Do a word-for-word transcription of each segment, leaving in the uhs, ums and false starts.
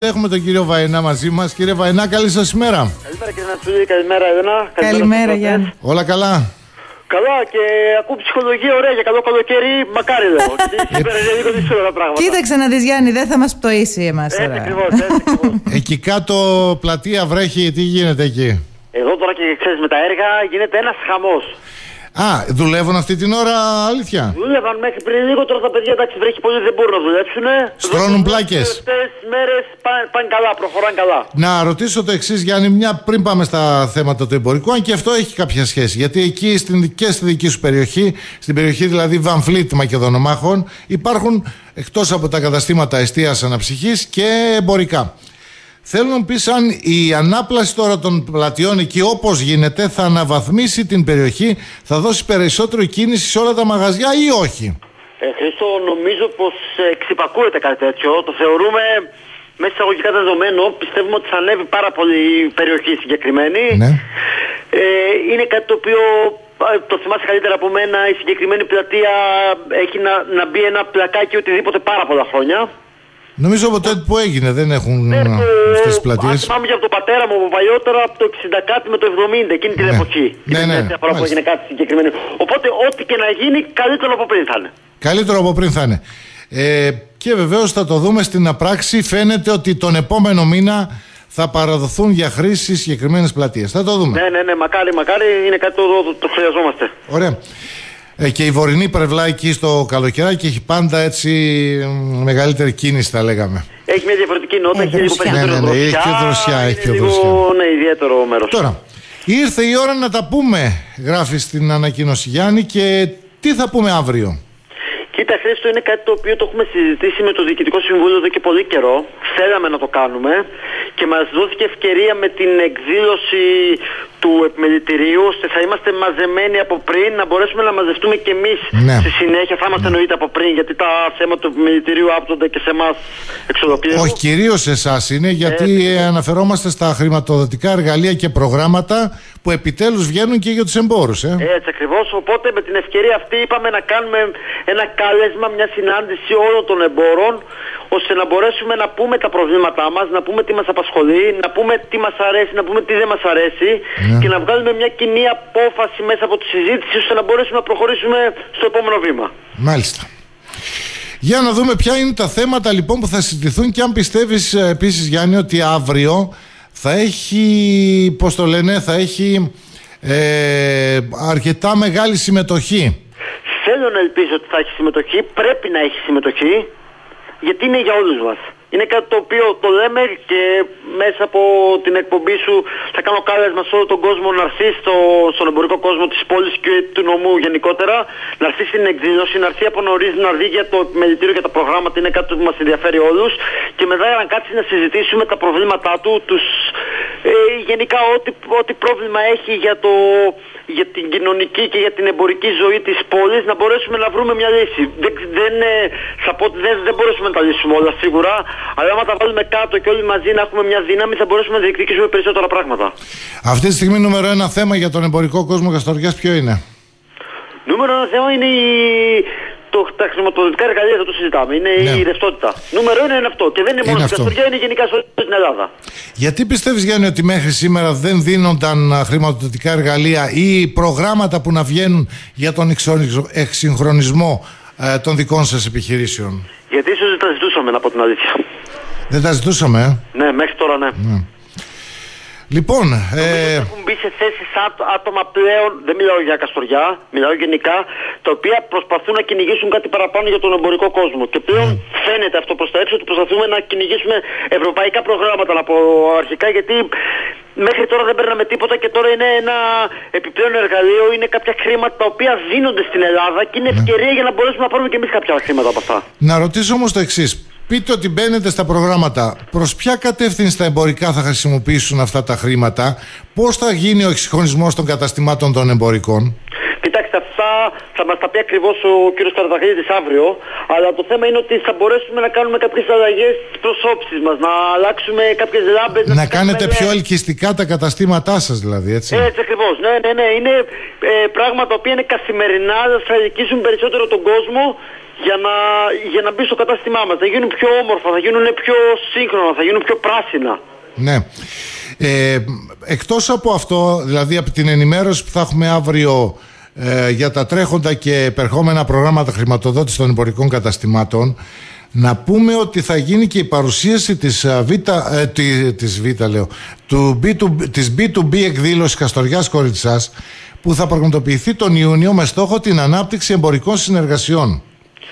έχουμε τον κύριο Βαϊνά μαζί μας. Κύριε Βαϊνά, καλή σας ημέρα. Καλημέρα κύριε Νατσούλη, καλημέρα Ελένα. Καλημέρα Γιάννη. Όλα καλά? Καλά, και ακούω ψυχολογία ωραία για καλό καλοκαίρι, μακάρι λέω. Σήμερα είναι λίγο δύσκολα τα πράγματα. Κοίταξε να δεις Γιάννη, δεν θα μας πτωίσει εμάς τώρα. Έτσι ακριβώς, έτσι ακριβώς. Εκεί κάτω πλατεία βρέχει, τι γίνεται εκεί? Εδώ τώρα και ξέρεις με τα έργα γίνεται ένας χαμός. Α, δουλεύουν αυτή την ώρα, αλήθεια? Δούλευαν μέχρι πριν λίγο, τώρα τα παιδιά εντάξει βρέχει πολύ, δεν μπορούν να δουλέψουν. Στρώνουν πλάκες. Τις τελευταίες μέρες πάνε, πάνε καλά, προχωράνε καλά. Να ρωτήσω το εξής, Γιάννη, μια πριν πάμε στα θέματα του εμπορικού, αν και αυτό έχει κάποια σχέση. Γιατί εκεί στην, και στη δική σου περιοχή, στην περιοχή δηλαδή Βαμφλίτ Μακεδονομάχων, υπάρχουν εκτός από τα καταστήματα εστίας αναψυχής και εμπορικά. Θέλω να μου πεις αν η ανάπλαση τώρα των πλατιών εκεί όπως γίνεται θα αναβαθμίσει την περιοχή, θα δώσει περισσότερο κίνηση σε όλα τα μαγαζιά ή όχι? Ε, Χρήστο, νομίζω πως εξυπακούεται κάτι τέτοιο. Το θεωρούμε μέσα εισαγωγικά δεδομένο. Πιστεύουμε ότι θα ανέβει πάρα πολύ η περιοχή συγκεκριμένη. Ναι. Ε, είναι κάτι το οποίο το θυμάσαι καλύτερα από μένα. Η συγκεκριμένη πλατεία έχει να, να μπει ένα πλακάκι οτιδήποτε πάρα πολλά χρόνια. Νομίζω από τότε που έγινε δεν έχουν ναι, αυτές τις πλατείες. Θυμάμαι για τον πατέρα μου από παλιότερα, από το εξήντα κάτι με το εβδομήντα, εκείνη την ναι. εποχή. Ναι, ναι, ναι, φορά που έγινε κάτι συγκεκριμένο. Οπότε ό,τι και να γίνει, καλύτερο από πριν θα είναι. Καλύτερο από πριν θα είναι. Ε, και βεβαίως θα το δούμε στην πράξη. Φαίνεται ότι τον επόμενο μήνα θα παραδοθούν για χρήση συγκεκριμένες πλατείες. Θα το δούμε. Ναι, ναι, ναι, μακάρι, μακάρι, είναι κάτι το, το, το χρειαζόμαστε. Ωραία. Ε, και η βορεινή πλευρά εκεί στο καλοκαιράκι έχει πάντα έτσι μεγαλύτερη κίνηση, θα λέγαμε. Έχει μια διαφορετική νότα, έχει λίγο περισσότερο ναι, ναι, ναι, δροσιά. Έχει και δροσιά, έχει και λίγο, δροσιά. Ναι, ιδιαίτερο μέρος. Τώρα, ήρθε η ώρα να τα πούμε, γράφει στην ανακοίνωση Γιάννη, και τι θα πούμε αύριο? Κοίτα, Χρήστο, είναι κάτι το οποίο το έχουμε συζητήσει με το Διοικητικό Συμβούλιο εδώ και πολύ καιρό. Θέλαμε να το κάνουμε και μας δόθηκε ευκαιρία με την εκδήλωση του επιμελητηρίου, ώστε θα είμαστε μαζεμένοι από πριν, να μπορέσουμε να μαζευτούμε κι εμείς ναι. στη συνέχεια. Θα είμαστε εννοείται από πριν, γιατί τα θέματα του επιμελητηρίου άπτονται και σε εμάς εξ ολοκλήρου. Όχι, κυρίως σε εσάς είναι, γιατί ε, αναφερόμαστε στα χρηματοδοτικά εργαλεία και προγράμματα που επιτέλους βγαίνουν και για τους εμπόρους. Ε. Έτσι ακριβώς. Οπότε με την ευκαιρία αυτή είπαμε να κάνουμε ένα κάλεσμα, μια συνάντηση όλων των εμπόρων, ώστε να μπορέσουμε να πούμε τα προβλήματά μας, να πούμε τι μας απασχολεί, να πούμε τι μας αρέσει, να πούμε τι δεν μας αρέσει, ναι. και να βγάλουμε μια κοινή απόφαση μέσα από τη συζήτηση, ώστε να μπορέσουμε να προχωρήσουμε στο επόμενο βήμα. Μάλιστα. Για να δούμε ποια είναι τα θέματα λοιπόν που θα συζητηθούν, και αν πιστεύεις επίσης, Γιάννη, ότι αύριο θα έχει, πώς το λένε, θα έχει ε, αρκετά μεγάλη συμμετοχή. Θέλω να ελπίζω ότι θα έχει συμμετοχή, πρέπει να έχει συμμετοχή, γιατί είναι για όλους μας. Είναι κάτι το οποίο το λέμε και μέσα από την εκπομπή σου θα κάνω κάλεσμα σε όλο τον κόσμο να έρθει στο, στον εμπορικό κόσμο της πόλης και του νομού γενικότερα, να έρθει στην εκδήλωση, να έρθει από νωρίς, να έρθει για το επιμελητήριο και τα προγράμματα, είναι κάτι που μας ενδιαφέρει όλους, και μετά να κάτσει να συζητήσουμε τα προβλήματά του, τους, ε, γενικά ό,τι, ό,τι πρόβλημα έχει για το... για την κοινωνική και για την εμπορική ζωή της πόλης, να μπορέσουμε να βρούμε μια λύση. Δεν, δεν, θα πω, δεν, δεν μπορέσουμε να τα λύσουμε όλα σίγουρα, αλλά άμα τα βάλουμε κάτω και όλοι μαζί να έχουμε μια δύναμη, θα μπορέσουμε να διεκδικήσουμε περισσότερα πράγματα. Αυτή τη στιγμή νούμερο ένα θέμα για τον εμπορικό κόσμο Καστοριάς ποιο είναι? Νούμερο ένα θέμα είναι η... Το, τα χρηματοδοτικά εργαλεία, δεν το συζητάμε. Είναι ναι. η ρευστότητα. Νούμερο ένα είναι αυτό. Και δεν είναι, είναι μόνο στην Καστοριά, είναι γενικά στην Ελλάδα. Γιατί πιστεύεις, Γιάννη, ότι μέχρι σήμερα δεν δίνονταν χρηματοδοτικά εργαλεία ή προγράμματα που να βγαίνουν για τον εξυγχρονισμό ε, των δικών σας επιχειρήσεων? Γιατί ίσως δεν τα ζητούσαμε, να πω την αλήθεια. Δεν τα ζητούσαμε, ε? Ναι, μέχρι τώρα ναι. ναι. Λοιπόν, ε... έχουν μπει σε θέσεις άτομα πλέον, δεν μιλάω για Καστοριά, μιλάω γενικά, τα οποία προσπαθούν να κυνηγήσουν κάτι παραπάνω για τον εμπορικό κόσμο. Και πλέον mm. φαίνεται αυτό προς τα έξω, ότι προσπαθούμε να κυνηγήσουμε ευρωπαϊκά προγράμματα, να πω αρχικά, γιατί μέχρι τώρα δεν παίρναμε τίποτα και τώρα είναι ένα επιπλέον εργαλείο, είναι κάποια χρήματα τα οποία δίνονται στην Ελλάδα και είναι ευκαιρία mm. για να μπορέσουμε να πάρουμε και εμείς κάποια χρήματα από αυτά. Να ρωτήσω όμως το εξής. Πείτε ότι μπαίνετε στα προγράμματα. Προς ποια κατεύθυνση τα εμπορικά θα χρησιμοποιήσουν αυτά τα χρήματα? Πώς θα γίνει ο εξυγχρονισμός των καταστημάτων των εμπορικών? Κοιτάξτε, αυτά θα μας τα πει ακριβώς ο κύριος Καραταχλίδης αύριο, αλλά το θέμα είναι ότι θα μπορέσουμε να κάνουμε κάποιες αλλαγές στις προσώψεις μας, να αλλάξουμε κάποιες λάμπες. Να, να κάνετε πιο ελκυστικά τα καταστήματά σας δηλαδή, έτσι. Έτσι ακριβώς, ναι, ναι, ναι. Είναι ε, πράγματα τα οποία είναι καθημερινά, θα ελκύσουν περισσότερο τον κόσμο για να, για να μπει στο κατάστημά μας. Θα γίνουν πιο όμορφα, θα γίνουν πιο σύγχρονα, θα γίνουν πιο πράσινα. Ναι. Ε, εκτός από αυτό, δηλαδή από την ενημέρωση που θα έχουμε αύριο ε, για τα τρέχοντα και επερχόμενα προγράμματα χρηματοδότησης των εμπορικών καταστημάτων, να πούμε ότι θα γίνει και η παρουσίαση της Β, ε, τη, της Β λέω, του μπι του μπι, της μπι του μπι εκδήλωσης Καστοριάς Κοριτσάς, που θα πραγματοποιηθεί τον Ιούνιο με στόχο την ανάπτυξη εμπορικών συνεργασιών.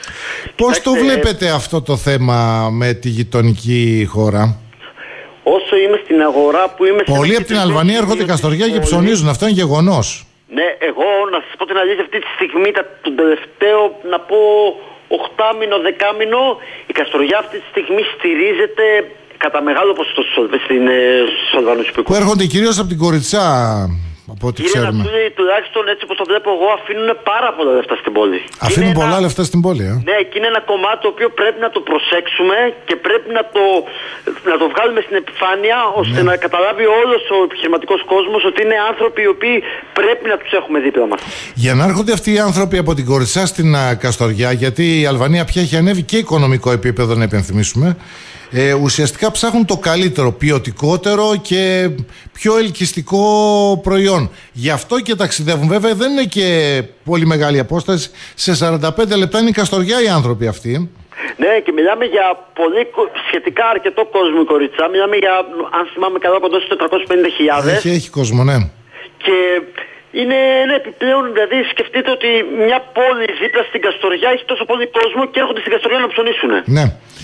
Πώς το βλέπετε αυτό το θέμα με τη γειτονική χώρα? Όσο είμαι στην αγορά που είμαι... Πολλοί από την Αλβανία έρχονται Καστοριά και ψωνίζουν. Αυτό είναι γεγονός. Ναι, εγώ να σας πω την αλήθεια, αυτή τη στιγμή, τον τελευταίο, να πω, οχτάμηνο, δεκάμηνο, η Καστοριά αυτή τη στιγμή στηρίζεται κατά μεγάλο ποσοστό στους Αλβανούς υπηκόους. Που έρχονται κυρίως από την Κοριτσά, από ό,τι Κύριε ξέρουμε. Νατσούλη, τουλάχιστον έτσι όπως το βλέπω εγώ, αφήνουν πάρα πολλά λεφτά στην πόλη. Αφήνουν πολλά ένα... λεφτά στην πόλη, ε? Ναι, και είναι ένα κομμάτι το οποίο πρέπει να το προσέξουμε και πρέπει να το, να το βγάλουμε στην επιφάνεια, ώστε ναι. να καταλάβει όλος ο επιχειρηματικός κόσμος ότι είναι άνθρωποι οι οποίοι πρέπει να τους έχουμε δίπλα μας. Για να έρχονται αυτοί οι άνθρωποι από την Κοριτσά στην uh, Καστοριά, γιατί η Αλβανία πια έχει ανέβει και οικονομικό επίπεδο, να υπενθυμίσουμε. Ε, ουσιαστικά ψάχνουν το καλύτερο, ποιοτικότερο και πιο ελκυστικό προϊόν. Γι' αυτό και ταξιδεύουν. Βέβαια δεν είναι και πολύ μεγάλη απόσταση. Σε σαράντα πέντε λεπτά είναι η Καστοριά οι άνθρωποι αυτοί. Ναι, και μιλάμε για πολύ, σχετικά αρκετό κόσμο η Κοριτσά. Μιλάμε για, αν θυμάμαι καλά, κοντά στους τετρακόσιες πενήντα χιλιάδες. Έχει, έχει κόσμο, ναι. Και είναι ένα επιπλέον, δηλαδή σκεφτείτε ότι μια πόλη δίπλα στην Καστοριά έχει τόσο πολύ κόσμο και έρχονται στην Καστοριά να ψωνίσουν. Ναι.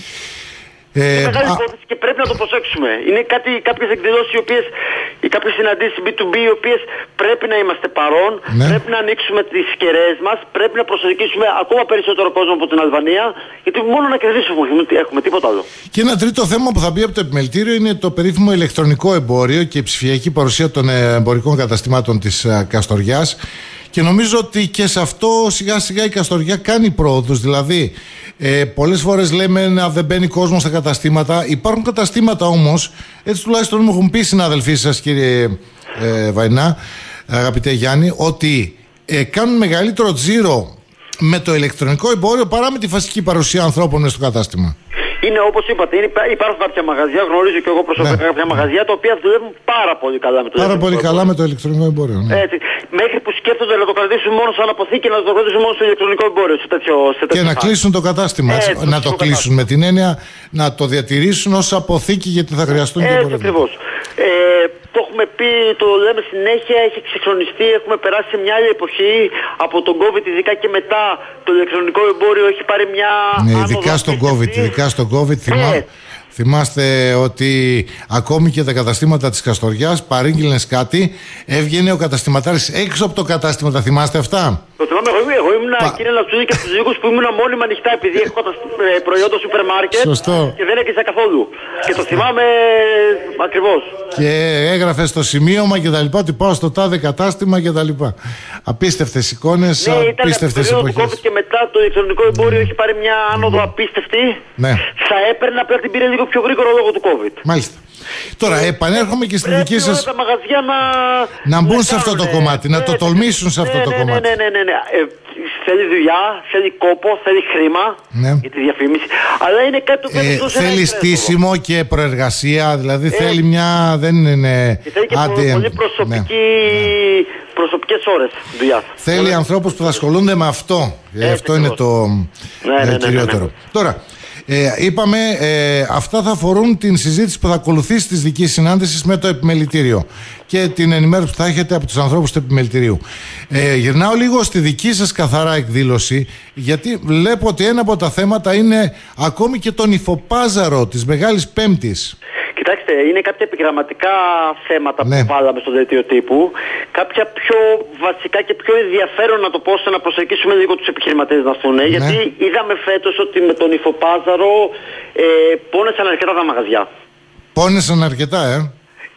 Είναι Ε, μεγάλη α... υπόθεση και πρέπει να το προσέξουμε. Είναι κάτι, κάποιες εκδηλώσεις οι οποίες, ή κάποιες συναντήσεις μπι του μπι οι οποίες πρέπει να είμαστε παρόν, ναι. πρέπει να ανοίξουμε τις κεραίες μας, πρέπει να προσελκύσουμε ακόμα περισσότερο κόσμο από την Αλβανία, γιατί μόνο να κερδίσουμε έχουμε, τίποτα άλλο. Και ένα τρίτο θέμα που θα μπει από το επιμελητήριο είναι το περίφημο ηλεκτρονικό εμπόριο και η ψηφιακή παρουσία των εμπορικών καταστημάτων της Καστοριάς. Και νομίζω ότι και σε αυτό σιγά σιγά η Καστοριά κάνει πρόοδους. Δηλαδή, ε, πολλές φορές λέμε να δεν μπαίνει κόσμο στα καταστήματα. Υπάρχουν καταστήματα όμως, έτσι τουλάχιστον μου έχουν πει οι συναδελφοί σας, κύριε ε, Βαϊνά, αγαπητέ Γιάννη, ότι ε, κάνουν μεγαλύτερο τζίρο με το ηλεκτρονικό εμπόριο παρά με τη φασική παρουσία ανθρώπων μες στο κατάστημα. Είναι όπως είπατε, είναι, υπάρχουν κάποια μαγαζιά, γνωρίζω και εγώ προσωπικά ναι. κάποια μαγαζιά τα οποία δουλεύουν πάρα πολύ καλά με το πάρα ηλεκτρονικό πολύ εμπόριο. καλά με το ηλεκτρονικό εμπόριο. Ναι. Έτσι, μέχρι που σκέφτονται να το κρατήσουν μόνο σαν αποθήκη, να το κρατήσουν μόνο στο ηλεκτρονικό εμπόριο. Σε τέτοιο, σε τέτοιο και να κλείσουν το κατάστημα. Έτσι, έτσι, να το κλείσουν κατάστημα. Με την έννοια να το διατηρήσουν ως αποθήκη γιατί θα χρειαστούν και έτσι ακριβώς. Ε, το έχουμε πει, το λέμε συνέχεια, έχει εξυγχρονιστεί, έχουμε περάσει σε μια άλλη εποχή από τον COVID, ειδικά και μετά το ηλεκτρονικό εμπόριο έχει πάρει μια ναι, ειδικά στον COVID, ειδικά στον COVID θυμά, ε. θυμάστε ότι ακόμη και τα καταστήματα της Καστοριάς παρήγγειλες κάτι, έβγαινε ο καταστηματάρης έξω από το κατάστημα, τα θυμάστε αυτά? Το θυμάμαι, εγώ, εγώ ήμουν Πα... κύριε Λατσούδη και στους λίγους που ήμουν μόνιμα ανοιχτά επειδή έχω προϊόντα σούπερ μάρκετ και δεν έκλεισα καθόλου. Και το θυμάμαι ακριβώς. Και έγραφε στο σημείωμα και τα λοιπά ότι πάω στο τάδε κατάστημα και τα λοιπά. Απίστευτες εικόνες, ναι, απίστευτες εποχές. εποχές. COVID και μετά το ηλεκτρονικό εμπόριο έχει πάρει μια άνοδο mm. απίστευτη. Ναι. Θα έπαιρνε, απλά την πήρε λίγο πιο γρήγορα λόγω του COVID. Μάλιστα. Τώρα επανέρχομαι και στη δική σας... τα μαγαζιά να... να μπουν να σε αυτό το ναι, κομμάτι, ναι, να το ναι, τολμήσουν σε αυτό ναι, το ναι, κομμάτι. Ναι, ναι, ναι, ναι. Ε, θέλει δουλειά, θέλει κόπο, θέλει χρήμα ναι. για τη διαφήμιση. Αλλά είναι κάτι το οποίο ε, θέλει στήσιμο και προεργασία, δηλαδή ε, θέλει μια... δεν είναι... Και θέλει και άντι, πολύ προσωπική... Ναι. προσωπικές ώρες δουλειά. Θέλει ναι. ανθρώπους που θα ασχολούνται με αυτό. Ε, αυτό ακριβώς. Είναι το ναι, ναι, ναι, κυριότερο. Ναι, ναι, ναι. Τώρα, ε, είπαμε, ε, αυτά θα αφορούν την συζήτηση που θα ακολουθήσει της δικής συνάντησης με το επιμελητήριο και την ενημέρωση που θα έχετε από τους ανθρώπους του επιμελητηρίου. Ε, γυρνάω λίγο στη δική σας καθαρά εκδήλωση, γιατί βλέπω ότι ένα από τα θέματα είναι ακόμη και τον υφοπάζαρο της Μεγάλης Πέμπτης. Κοιτάξτε, είναι κάποια επιγραμματικά θέματα ναι. που βάλαμε στο δελτίο τύπου. Κάποια πιο βασικά και πιο ενδιαφέρον, να το πω, ώστε να προσελκύσουμε λίγο τους επιχειρηματίες να έρθουν. Ναι. Γιατί είδαμε φέτος ότι με τον υφοπάζαρο ε, πόνεσαν αρκετά τα μαγαζιά. Πόνεσαν αρκετά, ε.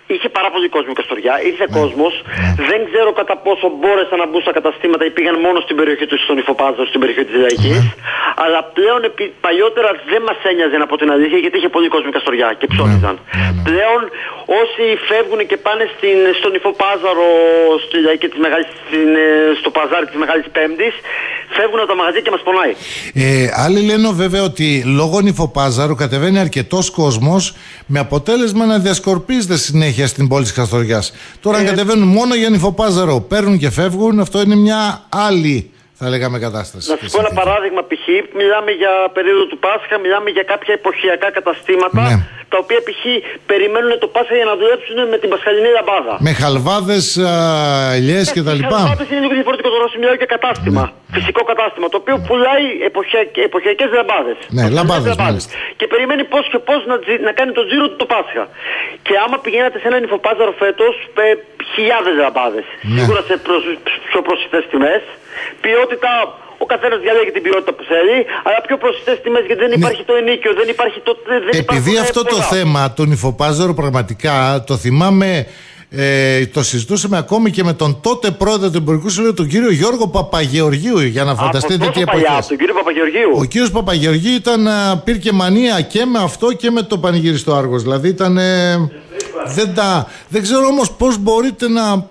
Είχε πάρα πολύ κόσμο η Καστοριά, ήρθε ναι. κόσμος. Ναι. Δεν ξέρω κατά πόσο μπόρεσαν να μπουν στα καταστήματα ή πήγαν μόνο στην περιοχή του, στον Υφοπάζαρο, στην περιοχή της Λαϊκής. Ναι. Αλλά πλέον επί, παλιότερα δεν μας ένοιαζε, από την αλήθεια, γιατί είχε πολύ κόσμο η Καστοριά και ψώνιζαν. Ναι. Ναι. Πλέον όσοι φεύγουν και πάνε στην, στον Υφοπάζαρο, στη Λαϊκή της Μεγάλης, στην, στο παζάρι της Μεγάλης Πέμπτης, φεύγουν από τα μαγαζιά και μας πονάει. Ε, άλλοι λένε βέβαια ότι λόγω Νυφοπάζαρου κατεβαίνει αρκετός κόσμος, με αποτέλεσμα να διασκορπίζεται συνέχεια στην πόλη της Καστοριάς. Τώρα, ε, αν κατεβαίνουν μόνο για Νυφοπάζαρο, παίρνουν και φεύγουν, αυτό είναι μια άλλη, θα λέγαμε, κατάσταση. Να σου πω ένα παράδειγμα, π.χ. μιλάμε για περίοδο του Πάσχα, μιλάμε για κάποια εποχιακά καταστήματα, ναι. τα οποία π.χ. περιμένουν το Πάσχα για να δουλέψουν με την πασχαλινή λαμπάδα. Με χαλβάδες, ελιές και τα λοιπά. Οι χαλβάδες είναι λίγο διαφορετικό, τώρα σου μιλάω για κατάστημα. Ναι. Φυσικό κατάστημα, το οποίο πουλάει εποχιακές λαμπάδες. Ναι, λαμπάδες, λαμπάδες. Και περιμένει πώς και πώς να, να κάνει τον τζίρο του το Πάσχα. Και άμα πηγαίνατε σε έναν Νυφοπάζαρο φέτος, χιλιάδες λαμπάδες. Ναι. Σίγουρα σε προς, πιο προσιτές τιμές. Ποιότητα, ο καθένας διαλέγει την ποιότητα που θέλει, αλλά πιο προσιτές τιμές, γιατί δεν υπάρχει ναι. το ενίκιο, δεν υπάρχει το. Δεν Επειδή αυτό πολλά. Το θέμα, το Νυφοπάζαρο, πραγματικά το θυμάμαι. Ε, το συζητούσαμε ακόμη και με τον τότε πρόεδρο του Εμπορικού Συμβουλίου, τον κύριο Γιώργο Παπαγεωργίου, για να φανταστείτε τι εποχές. Τον κύριο Παπαγεωργίου. Ο κύριος Παπαγεωργίου ήταν, πήρε και μανία και με αυτό και με το πανηγυριστό Άργος. Δηλαδή ήταν. Ε, δεν, τα, δεν ξέρω όμως πώς μπορείτε να.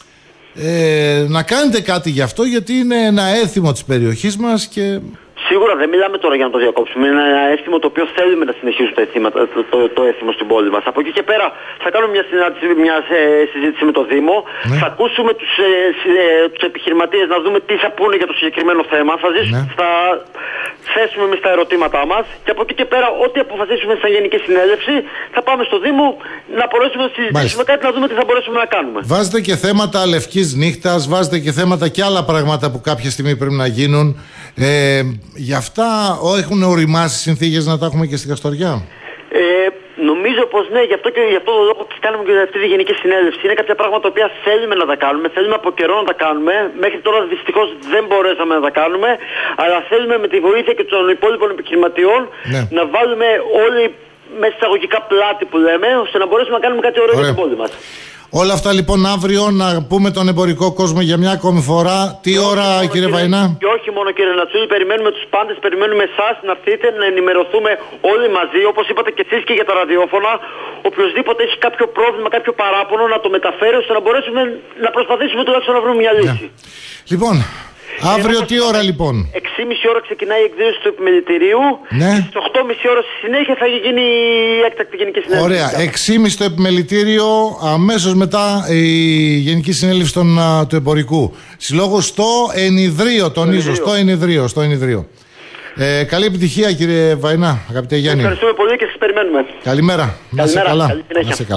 Ε, να κάνετε κάτι γι' αυτό, γιατί είναι ένα έθιμο της περιοχής μας και... Σίγουρα δεν μιλάμε τώρα για να το διακόψουμε. Είναι ένα έθιμο το οποίο θέλουμε να συνεχίσουμε το, έθιμα, το, το, το έθιμο στην πόλη μας. Από εκεί και πέρα θα κάνουμε μια, συνάντηση, μια ε, συζήτηση με το Δήμο. Ναι. Θα ακούσουμε τους, ε, ε, τους επιχειρηματίες να δούμε τι θα πούνε για το συγκεκριμένο θέμα. Θα, ζήσουμε, ναι. θα θέσουμε εμείς τα ερωτήματά μας. Και από εκεί και πέρα, ό,τι αποφασίσουμε σαν Γενική Συνέλευση, θα πάμε στο Δήμο να μπορέσουμε να συζητήσουμε κάτι, να δούμε τι θα μπορέσουμε να κάνουμε. Βάζετε και θέματα λευκής νύχτας, βάζετε και θέματα και άλλα πράγματα που κάποια στιγμή πρέπει να γίνουν. Ε, Γι' αυτά έχουν οριμάσει συνθήκες να τα έχουμε και στην Καστοριά. Ε, νομίζω πως ναι, γι' αυτό και γι' αυτό το λόγο κάνουμε και αυτή τη Γενική Συνέλευση. Είναι κάποια πράγματα τα οποία θέλουμε να τα κάνουμε, θέλουμε από καιρό να τα κάνουμε. Μέχρι τώρα δυστυχώς δεν μπορέσαμε να τα κάνουμε, αλλά θέλουμε με τη βοήθεια και των υπόλοιπων επιχειρηματιών ναι. να βάλουμε όλοι μέσα εισαγωγικά πλάτη που λέμε, ώστε να μπορέσουμε να κάνουμε κάτι ωραίο για την πόλη μας. Όλα αυτά λοιπόν αύριο να πούμε τον εμπορικό κόσμο για μια ακόμη φορά. Τι ώρα, κύριε, κύριε Βαϊνά? Και όχι μόνο, κύριε Νατσούλη, περιμένουμε τους πάντες, περιμένουμε εσάς να έρθετε, να ενημερωθούμε όλοι μαζί. Όπως είπατε και εσείς και για τα ραδιόφωνα, οποιοδήποτε έχει κάποιο πρόβλημα, κάποιο παράπονο, να το μεταφέρει, ώστε να μπορέσουμε να προσπαθήσουμε τουλάχιστον να βρούμε μια λύση. Yeah. Λοιπόν, αύριο τι ώρα λοιπόν? έξι και μισή ώρα ξεκινάει η εκδήλωση του επιμελητηρίου. Ναι. Και στις οκτώ και μισή ώρα στη συνέχεια θα γίνει η έκτακτη Γενική Συνέλευση. Ωραία. έξι και μισή το επιμελητήριο, αμέσως μετά η Γενική Συνέλευση των, του Εμπορικού. Συλλόγου στο Ενιδρίο, τονίζω, στο Ενιδρίο. Στο Ενιδρίο. Ε, καλή επιτυχία, κύριε Βαϊνά, αγαπητέ Γιάννη. Ευχαριστούμε πολύ και σας περιμένουμε. Καλημέρα. Να είσαι καλά.